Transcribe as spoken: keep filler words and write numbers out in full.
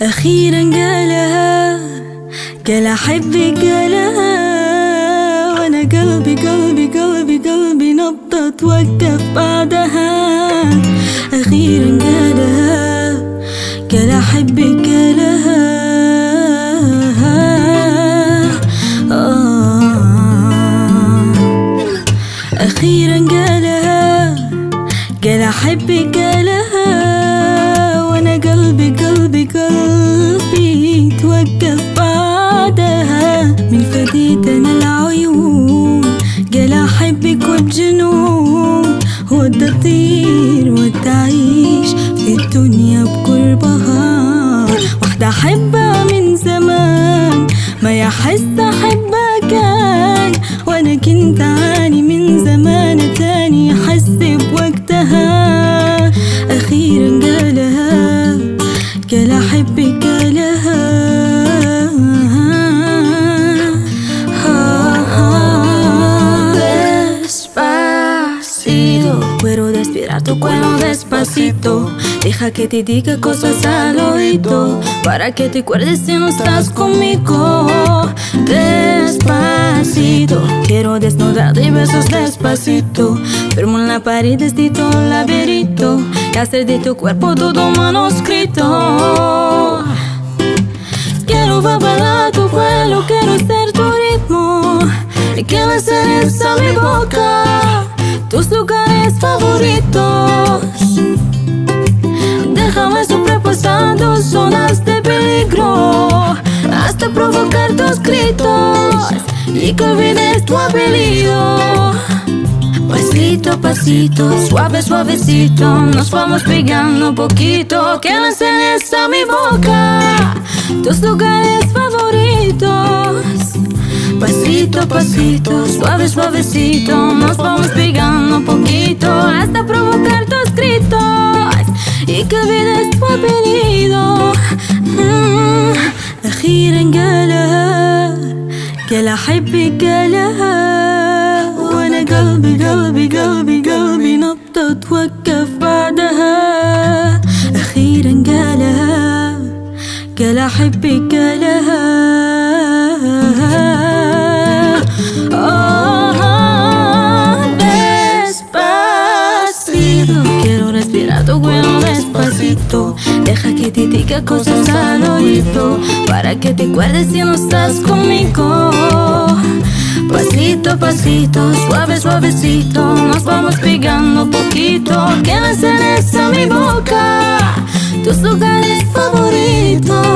أخيرا قالها، قال أحبك قالها، وأنا قلبي قلبي قلبي قلبي نبضة توقف بعدها. أخيرا قالها، قال أحبك قالها، آه. أخيرا قالها، قال أحبك قالها، وأنا قلبي قلبي قلبي توقف بعدها. من فديتنا العيون قال أحبك والجنون، ودى تطير وتعيش في الدنيا بقربها. واحدة أحبها من زمان ما يحس أحبها كان، وأنا كنت أعاني من زمان تاني أحس بوقتها. أخيرا قالها، قال أحبك قالها، quiero respirar tu cuello despacito. Deja que te diga cosas al oído, para que te acuerdes si no estás conmigo. Despacito, quiero desnudarte y besos despacito. Firmo en la pared de todo el laberinto y hacer de tu cuerpo todo manuscrito. Quiero babar tu cuello, quiero ser tu ritmo, y quiero hacer esa mi boca tus lugares favoritos. Déjame sobrepasando zonas de peligro hasta provocar tus gritos y que olvides tu apellido. Pasito a pasito, suave suavecito, nos vamos pegando un poquito. Que le enseñes a mi boca tus lugares favoritos. Pasito a pasito, suave suavecito, nos vamos pegando un poquito hasta provocar tus gritos y que olvides tu apellido. mm. أخيرا قالها، قال أحبك قالها، وأنا قلبي قلبي قلبي قلبي نبضة توقف بعدها. أخيرا قالها، قال أحبك قالها، tu cuello despacito. Deja que te diga cosas al oído, para que te acuerdes si no estás conmigo. Pasito a pasito, suave suavecito, nos vamos pegando un poquito. Que le enseñes a mi boca tus lugares favoritos.